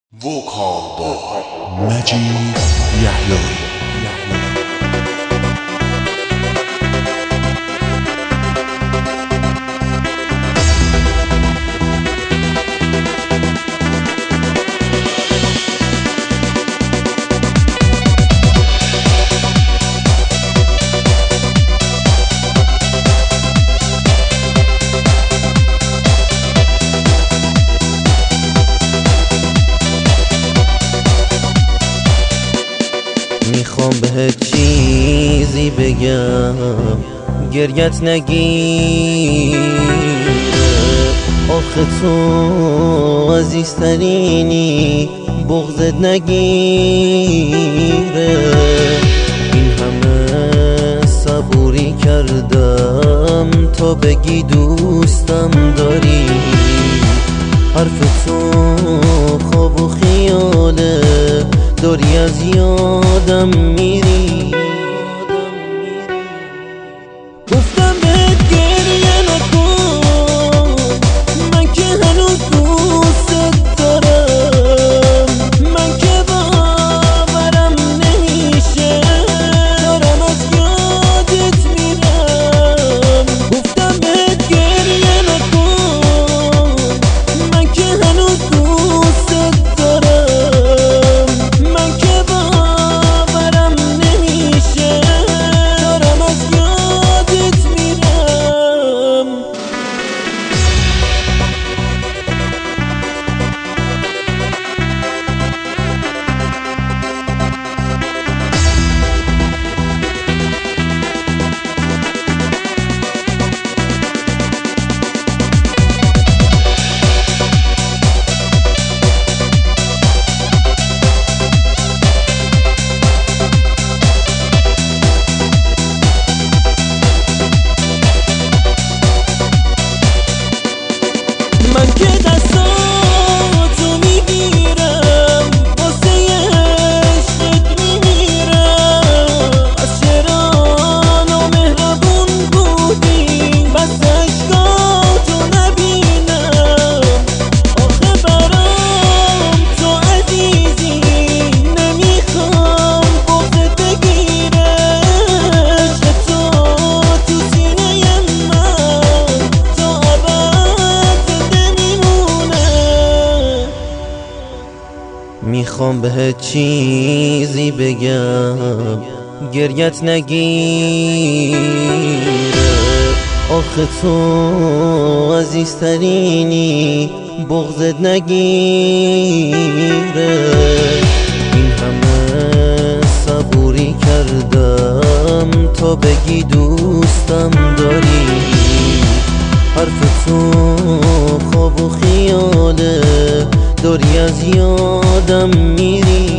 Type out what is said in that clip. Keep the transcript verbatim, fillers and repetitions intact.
وکال با مجید یحیی. میخوام بهت چیزی بگم گریت نگیره، آخه تو عزیزترینی بغضت نگیره. این همه صبوری کردم تا بگی دوستم داری، حرف تو خواب و خیاله، داری از یادم میری. گفتم بهت گریه نکن، من که هنوز دوست دارم، من که باورم نمیشه دارم از یادت میرم. گفتم بهت گریه نکن، من که هنوز دوست دارم، من که باورم نمیشه دارم از یادت میرم. من که دستاتو میگیرم، واسه عشقت میمیرم. از چرا نامهربون بودی بس عشقاتو نبینم، آخه برام تو عزیزی نمیخوام بغضت بگیره. عشق تو تو سینه من تا میخوام بهت چیزی بگم گریت نگیره، آخه تو عزیزترینی بغضت نگیره. این همه صبوری کردم تا بگی دوستم داری، حرف تو خواب و خیاله، داری از یادم میری.